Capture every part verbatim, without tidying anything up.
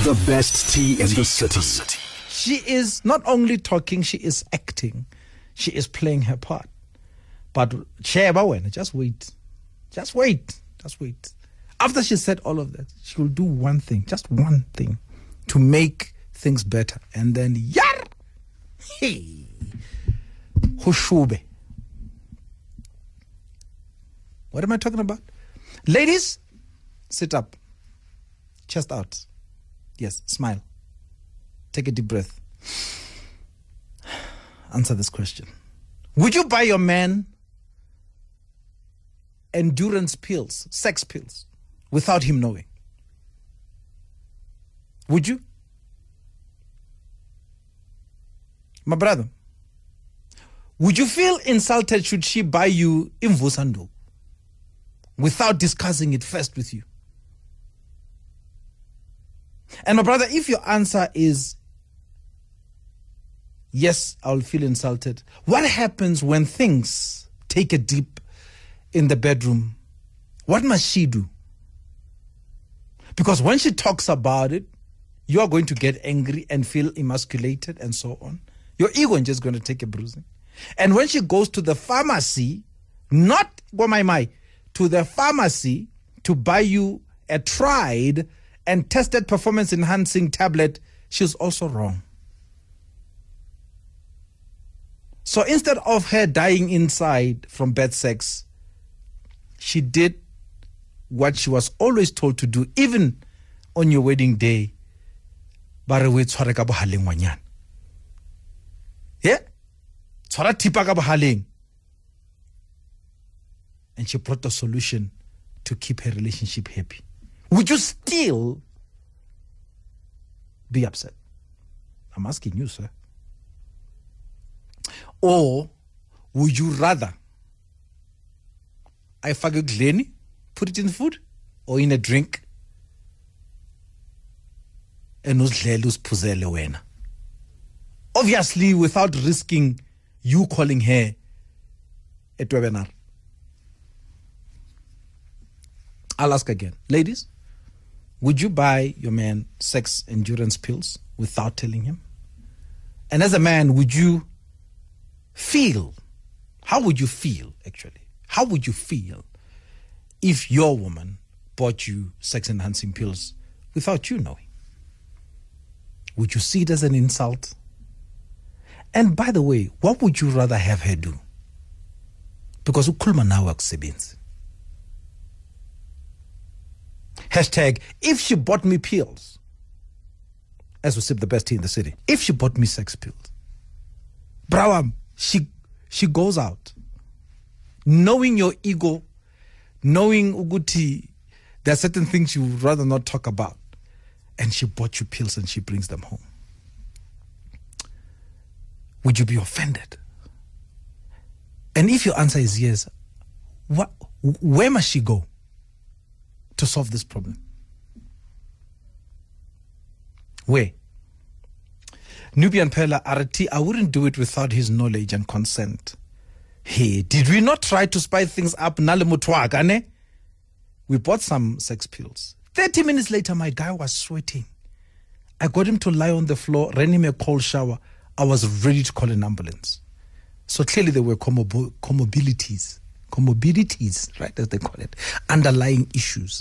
The best tea in the city. She is not only talking, she is acting. She is playing her part. But Sheba when just wait. Just wait. Just wait. After she said all of that, she will do one thing, just one thing, to make things better. And then, yar! Hey! Hushube. What am I talking about? Ladies, sit up. Chest out. Yes, smile. Take a deep breath. Answer this question. Would you buy your man endurance pills, sex pills, without him knowing? Would you? My brother, would you feel insulted should she buy you imvusando without discussing it first with you? And my brother, if your answer is yes, I'll feel insulted, what happens when things take a dip in the bedroom? What must she do? Because when she talks about it, you are going to get angry and feel emasculated and so on. Your ego is just going to take a bruising. And when she goes to the pharmacy, not my my, to the pharmacy to buy you a tried and tested performance-enhancing tablet, she's also wrong. So instead of her dying inside from bad sex, she did what she was always told to do, even on your wedding day. Yeah? And she brought a solution to keep her relationship happy. Would you still be upset? I'm asking you, sir. Or would you rather I forget Glenny, put it in food or in a drink, and obviously without risking you calling her a webinar? I'll ask again. Ladies, would you buy your man sex endurance pills without telling him? And as a man, would you feel, how would you feel actually? How would you feel if your woman bought you sex enhancing pills without you knowing? Would you see it as an insult? And by the way, what would you rather have her do? Because ukhuluma nawe akusebenzi. Hashtag, if she bought me pills, as we sip the best tea in the city, if she bought me sex pills, Brawam, she she goes out, knowing your ego, knowing Uguti, there are certain things you would rather not talk about, and she bought you pills and she brings them home. Would you be offended? And if your answer is yes, what, where must she go to solve this problem? Where? Nubian Pella, R T, I wouldn't do it without his knowledge and consent. Hey, did we not try to spice things up? We bought some sex pills. thirty minutes later, my guy was sweating. I got him to lie on the floor, ran him a cold shower. I was ready to call an ambulance. So clearly there were comorb- comorbidities, comorbidities, right, as they call it, underlying issues.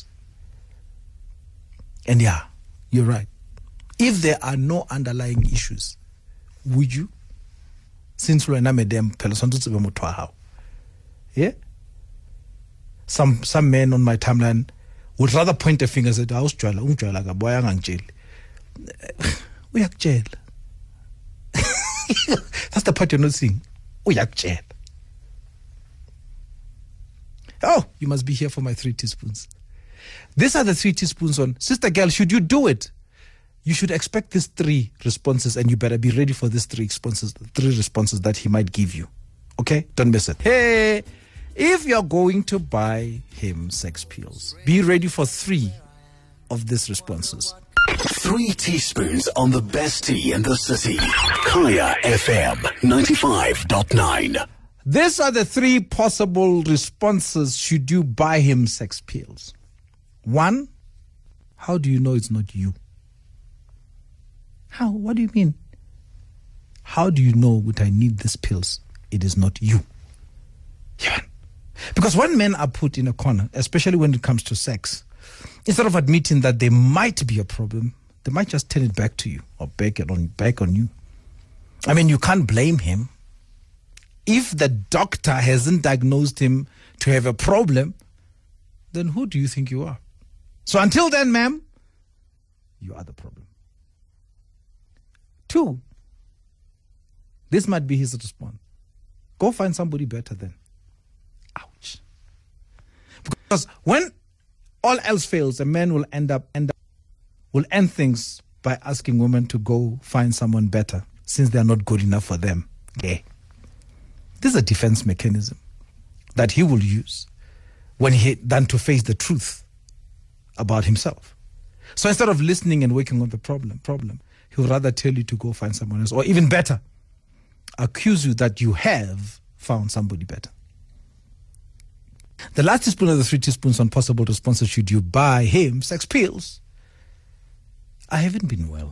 And yeah, you're right. If there are no underlying issues, would you? Since we're not them, yeah. Some some men on my timeline would rather point a finger and say, "I was jwala, um jwala ka boy ang jail." We are jail. That's the part you're not seeing. We are jail. Oh, you must be here for my three teaspoons. These are the three teaspoons on sister girl. Should you do it? You should expect these three responses, and you better be ready for these three responses. Three responses that he might give you. Okay, don't miss it. Hey, if you're going to buy him sex pills, be ready for three of these responses. Three teaspoons on the best tea in the city. Kaya F M ninety-five point nine. These are the three possible responses should you buy him sex pills. One, how do you know it's not you? How? What do you mean? How do you know that I need these pills? It is not you. Yeah. Because when men are put in a corner, especially when it comes to sex, instead of admitting that there might be a problem, they might just turn it back to you or back it on back on you. I mean, you can't blame him. If the doctor hasn't diagnosed him to have a problem, then who do you think you are? So until then, ma'am, you are the problem. Two, this might be his response. Go find somebody better then. Ouch. Because when all else fails, a man will end up, end up will end things by asking women to go find someone better since they are not good enough for them. Okay. This is a defense mechanism that he will use when he than to face the truth about himself. So instead of listening and working on the problem, problem, he would rather tell you to go find someone else, or even better, accuse you that you have found somebody better. The last teaspoon of the three teaspoons on possible responses should you buy him sex pills. I haven't been well.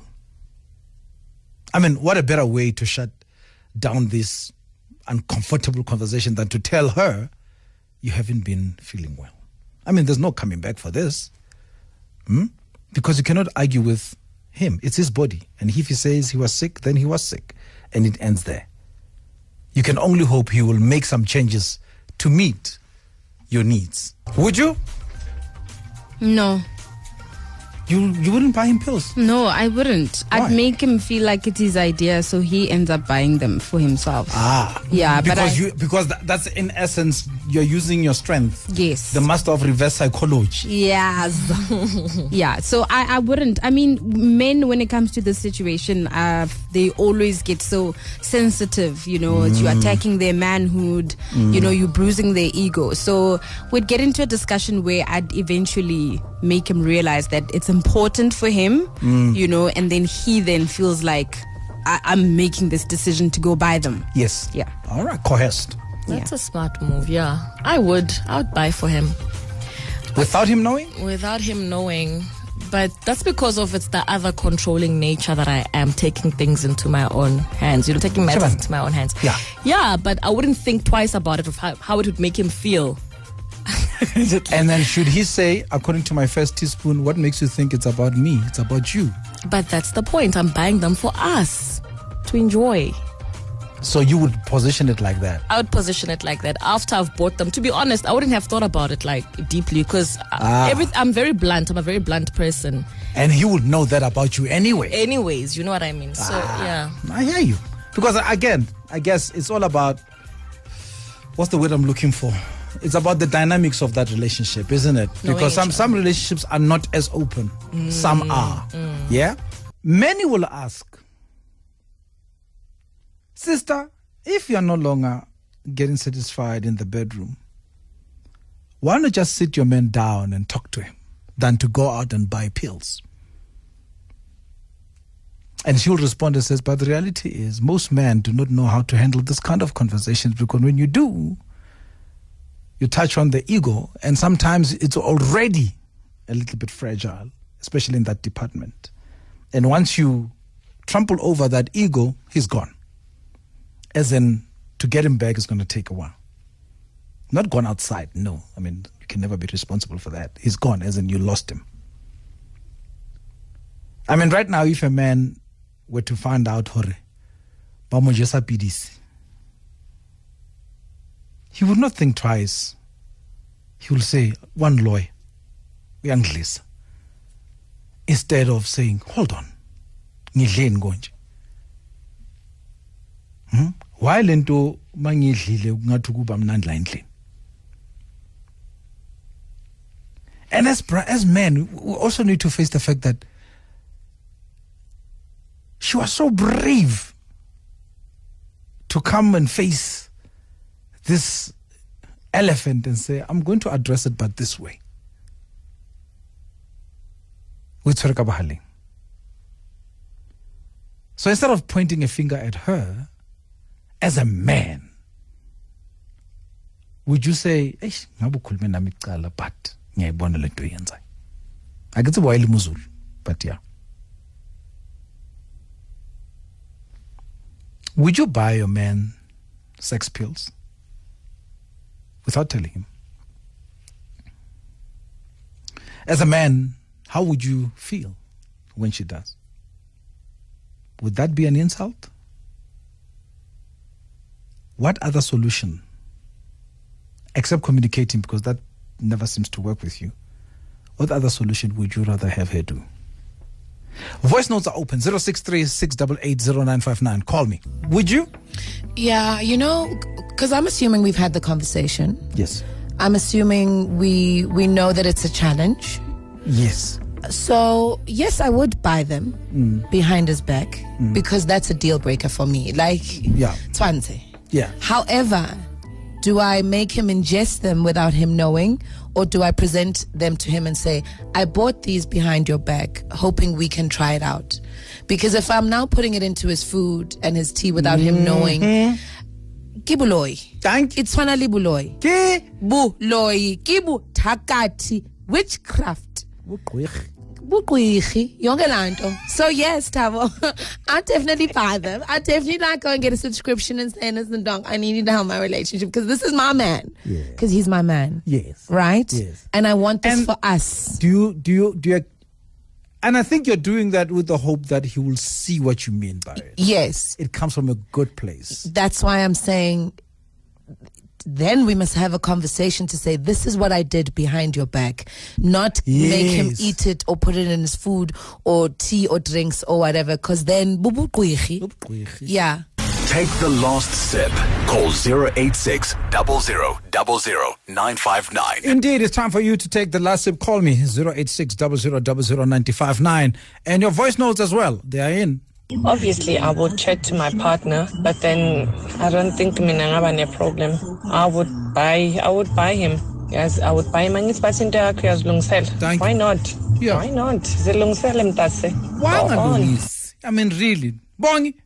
I mean, what a better way to shut down this uncomfortable conversation than to tell her you haven't been feeling well. I mean, there's no coming back for this. Hmm? Because you cannot argue with him. It's his body. And if he says he was sick, then he was sick. And it ends there. You can only hope he will make some changes to meet your needs. Would you? No. You you wouldn't buy him pills? No, I wouldn't. Why? I'd make him feel like it's his idea, so he ends up buying them for himself. Ah. Yeah, because but I, you because that, that's in essence you're using your strength. Yes. The master of reverse psychology. Yes. Yeah. So I, I wouldn't. I mean, men, when it comes to this situation, uh, they always get so sensitive. You know, mm. you're attacking their manhood. Mm. You know, you're bruising their ego. So we'd get into a discussion where I'd eventually make him realize that it's important for him, mm. you know, and then he then feels like I- I'm making this decision to go buy them. Yes. Yeah. All right. Coerced. That's Yeah. a smart move, yeah. I would. I would buy for him. Without him knowing? Without him knowing. But that's because of it's the other controlling nature that I am, taking things into my own hands. You know, taking matters Sure. into my own hands. Yeah. Yeah, but I wouldn't think twice about it, of how, how it would make him feel. And then should he say, according to my first teaspoon, what makes you think it's about me? It's about you. But that's the point. I'm buying them for us to enjoy. So you would position it like that? I would position it like that after I've bought them. To be honest, I wouldn't have thought about it like deeply because Ah. every, I'm very blunt. I'm a very blunt person. And he would know that about you anyway. Anyways, you know what I mean. So, yeah. I hear you. Because again, I guess it's all about, what's the word I'm looking for? It's about the dynamics of that relationship, isn't it? Knowing Because some, each some relationships are not as open. Mm. Some are. Mm. Yeah? Many will ask, sister, if you're no longer getting satisfied in the bedroom, why not just sit your man down and talk to him than to go out and buy pills? And she'll respond and says, but the reality is most men do not know how to handle this kind of conversations, because when you do, you touch on the ego, and sometimes it's already a little bit fragile, especially in that department. And once you trample over that ego, he's gone. As in, to get him back is going to take a while. Not gone outside, no. I mean, you can never be responsible for that. He's gone, as in you lost him. I mean, right now, if a man were to find out, hore, bamojesa pidisi, he would not think twice. He will say, one lawyer, uyangidlisa, instead of saying, hold on, ngidleni konje. Hmm? Why lento mangidlile kungathi kuba mnandi la endlini? And as, as men, we also need to face the fact that she was so brave to come and face this elephant and say, I'm going to address it, but this way. So instead of pointing a finger at her, as a man, would you say, eish, ngabe ukhulume nami kuqala, but ngiyayibona lento oyenzayo. Akithi boyile muzulu, but yeah. Would you buy your man sex pills without telling him? As a man, how would you feel when she does? Would that be an insult? What other solution, except communicating, because that never seems to work with you, what other solution would you rather have her do? Voice notes are open, zero six three, six eight eight, zero nine five nine. Call me. Would you? Yeah, you know, because I'm assuming we've had the conversation. Yes. I'm assuming we we know that it's a challenge. Yes. So, yes, I would buy them mm. behind his back mm. because that's a deal breaker for me. Like, yeah. Twanze. Yeah. However, do I make him ingest them without him knowing, or do I present them to him and say, I bought these behind your back, hoping we can try it out? Because if I'm now putting it into his food and his tea without mm-hmm. him knowing, Kibuloi. Thank you. It's finally buloi. Buloi. Kibu takati. Witchcraft. Bukwigi, yonke lanto. So yes, Tavo, I'll definitely buy them. I'll definitely like go and get a subscription and say, listen, dog, I need you to help my relationship because this is my man. Because yeah. he's my man. Yes. Right? Yes. And I want this and for us. Do you, do you, do you, and I think you're doing that with the hope that he will see what you mean by it. Yes. It comes from a good place. That's why I'm saying, then we must have a conversation to say, this is what I did behind your back. Not yes. make him eat it or put it in his food or tea or drinks or whatever, because then, bubu yeah. Take the last sip. Call zero eight six, zero zero zero zero, nine five nine. Indeed, it's time for you to take the last sip. Call me, zero eight six, zero zero zero zero, nine five nine. And your voice notes as well, they are in. Obviously, I would chat to my partner, but then I don't think mina ngaba ne problem. I would buy, I would buy him. Yes, I would buy him. And it's passing to Why not? Yeah. Why not? Zilungsel mtase. Why not? I mean, really. Bongi.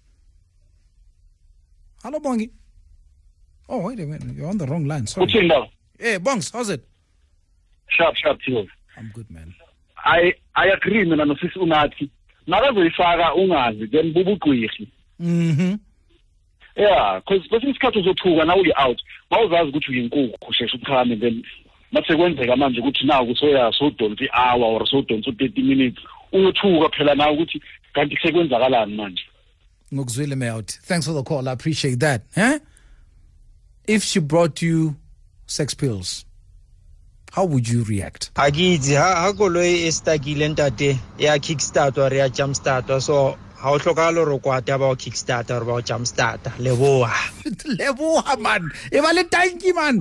Hello, Bongi. Oh, wait a minute. You're on the wrong line. Sorry. Hey, Bongs, how's it? Sharp, sharp, too. I'm good, man. I I agree, man. I'm sis unati. Nakazoyifaka ungazi then bubuqhiqhi. Mhm. Yeah, because kwesinye isikhathi uzothuka na uyi out. Mawuzazi ukuthi uyinkukhu usheshe ukhame then mase kwenzeka manje ukuthi nawu kusoya so don't the hour or so don't thirty minutes. Uyothuka phela na ukuthi kanti sekwenzakalani manje. Ngokuzwile me out. Thanks for the call. I appreciate that. Huh? If she brought you sex pills, how would you react? Agizi ha koloi estakile ntate ya kickstart or ya jump start so ha o hlokalo ro kwata ba kickstart or ba jump start leboha leboha man e ba le tanki man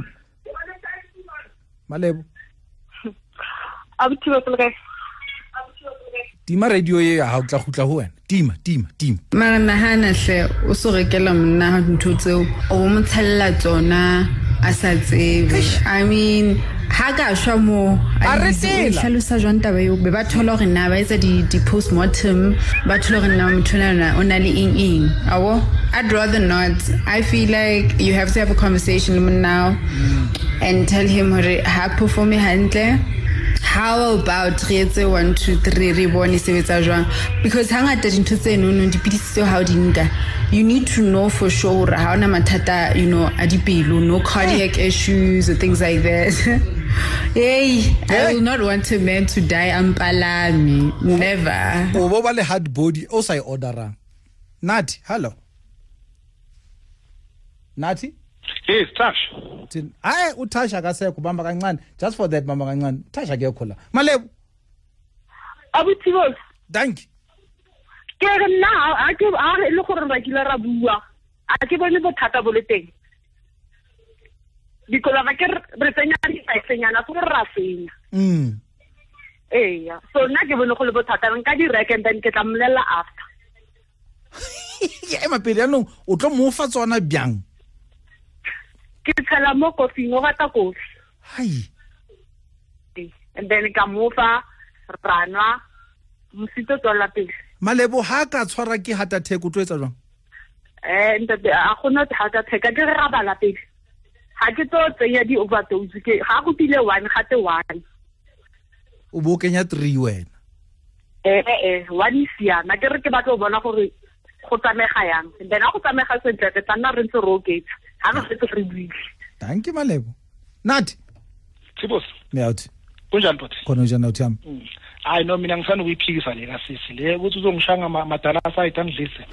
malebo abuthiwe pele tima radio ye ha o tla khutla ho wena tima tima tima mara nahana hle o so rekela mna ntho tseo o mo tshella tsona asa tsebe. I mean haga shwa mo a hlalosa jwang taba yo be ba thola gore na ba etsa di di postmortem ba thola gore na motho na ona le ing ing awo. I'd rather not. I feel like you have to have a conversation with him now and tell him hore ha perform hantle. How about retse one two three re bone sebetsa jwang, because hangata dintho tse no no dipidisi tse ha di nka, you need to know for sure ha ona mathata, you know, a dipelo, no cardiac issues or things like that. Hey, hey, I will not want a man to die ampalami. Never. O bo ba le hard body o sa orderang. Nathi, hello. Nathi? Yes, Tash. Hayi uTasha akasekho bamba kancane. Just for that bamba kancane. Tasha ke khola. Malebo. Abuthiwe. Thank you. Ke nna a ke a le gore ba kile ra bua. A ke bone bothata bo le teng. Dikola ba ke re tsenya di tsenya na go ra senya. Mm. Eh ya. So nna ke bone go le bothata nka di rek and then ke tla mlela after. Ya ema pele no o tlo mo fa tsona byang. Ke tsala mo kofi mo bata kofi. Hai. And then ka mo fa rana msito tola pele. Malebo ha ka tshwara ke heart attack o tlo etsa jwang? Eh ntate a gona heart attack ka ke ra bala pele. Ha ke to tsenya di overdose ke ha go tile one gate one. O bo kenya three wena. Eh eh one sia na ke re ke batla go bona gore go tsamega yang then a go tsamega sentle ke tla nna re ntse rocket ha re se re buile. Thank you Malebo. Nathi Sibos Miyathi kunjani bot khona njani uthami hayi no mina ngifana ukuyiphikisa le kasisi le ukuthi uzongishanga madala side angidlise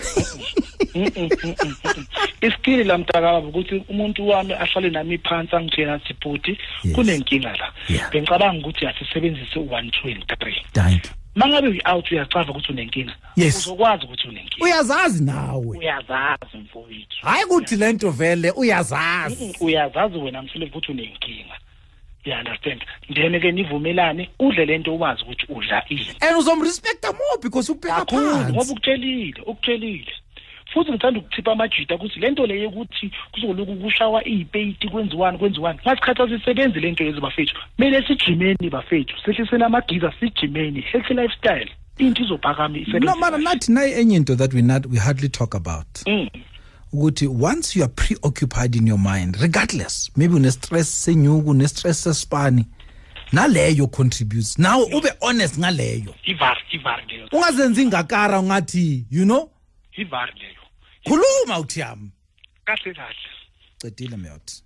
iskili la mntaka ukuthi umuntu wami ahlale nami phansi angitshela sithi bhuti kunenkinga la bengicabanga ukuthi asisebenzise one twenty-three. Thank you. Mangabe uyi-out uyacava ukuthi unenkinga uzokwazi ukuthi unenkinga. Uyazazi nawe. Uyazazi mfowethu. Hayi ukuthi lento vele uyazazi. Uyazazi wena mfile ukuthi unenkinga. You understand? Then ke nivumelane udle lento uwazi ukuthi udla ini. And uzomrespecta more because ubheka phansi. Ngoba ukutshelile, ukutshelile. Futhi ngithanda ukuthipha amajita ukuthi lento leyo ukuthi kuzoluku kushawa izipeyiti kwenziwani kwenziwani. Ngasikhatha sisebenze lento lezi bafethu. Mele sijimeni bafethu. Sehlisena amagiza sijimeni. Healthy lifestyle. Into izophakama isebenze. No man, not nayi enye into that we not we hardly talk about. Mm. Ukuthi once you are preoccupied in your mind, regardless, maybe une stress senyuku, une stress sespani, naleyo contributes. Now ube honest ngaleyo. Ivar, ivar leyo. Ungazenzi ngakara ungathi, you know? Ivar leyo. Khuluma uthiyami. Kahle kahle. Cedile myothi.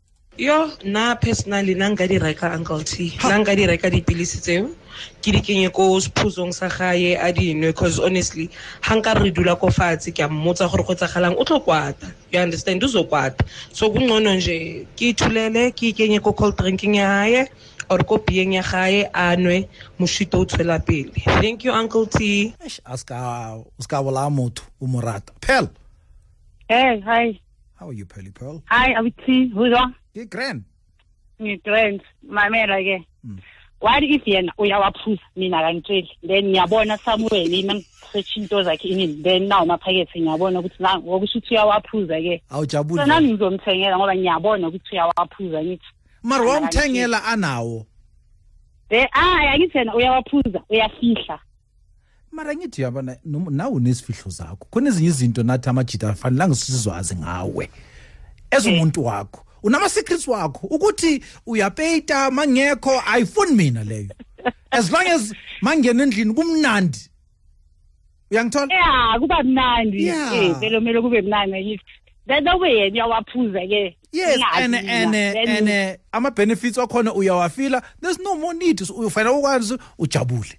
Yo na personally nanga di reka Uncle T. Nanga di reka dipilisi tseo. Ke di kenye ko sephuzong sa gae a di nwe because honestly hanka re dula ko fatshe ke a mmotsa gore go tsagalang o tlokwata. You understand uzokwata. So kungcono nje ke ithulele ke kenye ko cold drinking ya hae or ko pieng ya gae anwe moshito o tswela pele. Thank you Uncle T. Aska uska wala motho o morata. Pearl. Hey, hi. How are you, Pearly Pearl? Hi, Awiti. Who's on? You're grand. You're grand. My man again. Mm. Why if yena uyawaphuza mina kangitsheli then ngiyabona somewhere mina ngisearch into zakhe inini then now maphakethe ngiyabona ukuthi la ngokusho ukuthi uyawaphuza ke awujabule so nami ngizomthengela ngoba ngiyabona ukuthi uyawaphuza ngithi mara wamthengela anawo eh ah yakithena uyawaphuza uyafihla mara ngithi yabona nawe unesifihlo zakho khona ezinye izinto nathi amajita afanele ngisizwazi ngawe ezumuntu wakho unama secrets wakho ukuthi uyapeyita mangekho ayifuni mina leyo as long as mangena endlini kumnandi uyangithola yeah kuba mnandi eh phela kumele kube mnandi ngithi then obe yena uyawaphuza ke yes and and and ama benefits wakhona uyawafila there's no more need ufanele ukwazi ujabule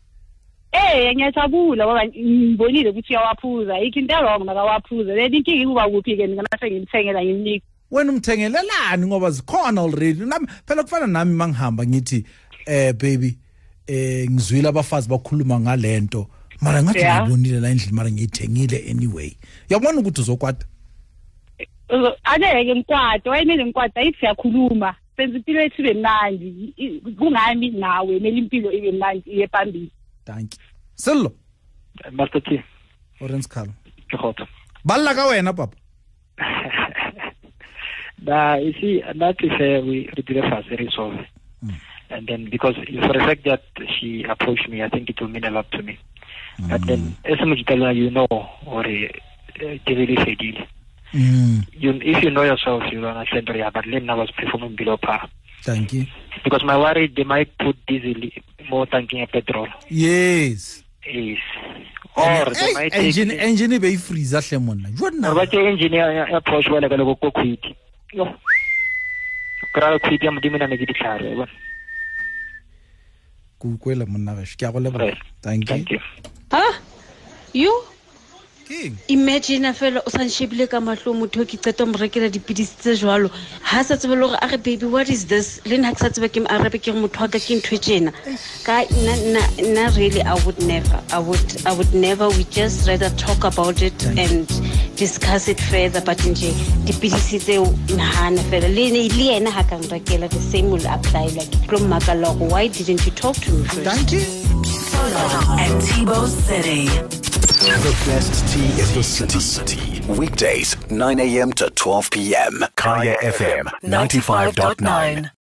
eh ngiyajabula ngoba ngibonile ukuthi uyawaphuza ikinto wrong nakawaphuza then inkingi kuba kuphi ke mina mase ngimthengela ngimnika wena umthengelelani ngoba zikhona already nami phela kufana nami mangihamba ngithi eh baby eh ngizwile abafazi bakhuluma ngalento mara ngathi ngibonile la endlini mara ngiyithengile anyway uyabona ukuthi uzokwata ake ngikwata wayimile ngikwata ithi siyakhuluma senze impilo ethu ibe mnandi kungami nawe mele impilo ibe mnandi iye phambili. Thank you. Sello Master T Orange Khalo Khota balla ka wena papa. Nah, you see, that is uh, we did a fast resolve. Mm. And then because for the fact that she approached me, I think it will mean a lot to me. Mm. But then, as much as you know, or really fadil. You, if you know yourself, you understand. Yeah, but Lena was performing below par. Thank you. Because my worry, they might put diesel more tanking of petrol. Yes. Yes. Or they might engine engine be freeze a lemon. What now? But the engineer approach well like a local quit. Yo. Crowd quit am dimina me di claro. Ku kwela monna ga ke a go leboga. Thank you. Thank you. Ah? You? King. Imagine a fela o sanshebile ka mahlo motho ke qeta mo rekela dipidisi tse jwalo. Ha sa tsebe lo re baby what is this? Le nna ke sa tsebe ke arabe ke motho ka ke ntwetjena. Ka na na really I would never I would I would never we just rather talk about it and discuss it further but nje dipidisi tse nahana fela le ne le yena ha ka rekela the same will apply like lo makalo why didn't you talk to me first? Thank you. And T-Bow City. The best tea in the city. Weekdays, nine a.m. to twelve p.m. Kaya F M ninety-five point nine.